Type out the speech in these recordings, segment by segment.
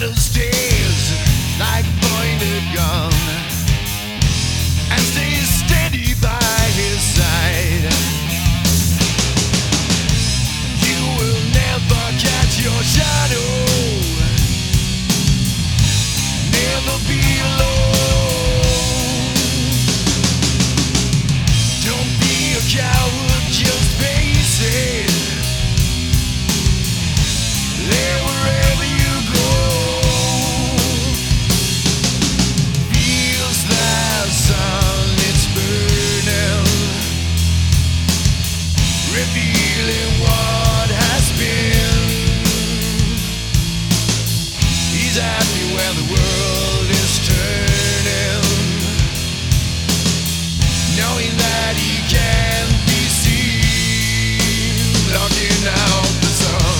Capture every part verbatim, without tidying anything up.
shadow stares like a pointed gun and stays steady by his side. You will never catch your shadow, never be alone. Don't be a coward, just face it. There wherever you go. Feels the sun, it's burning, revealing what has been. He's happy when the world is turning, knowing that he can be seen, blocking out the sun.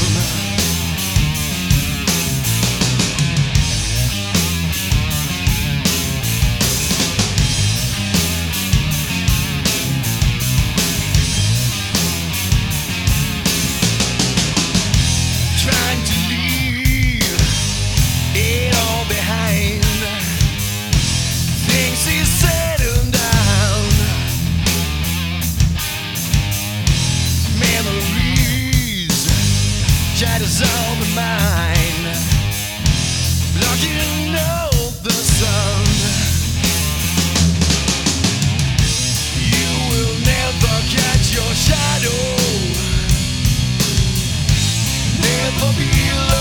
Trying to leave it all behind, thinks he's settled down. Memories try to solve the mind, blocking out the sun. You will never catch your shadow, never be alone.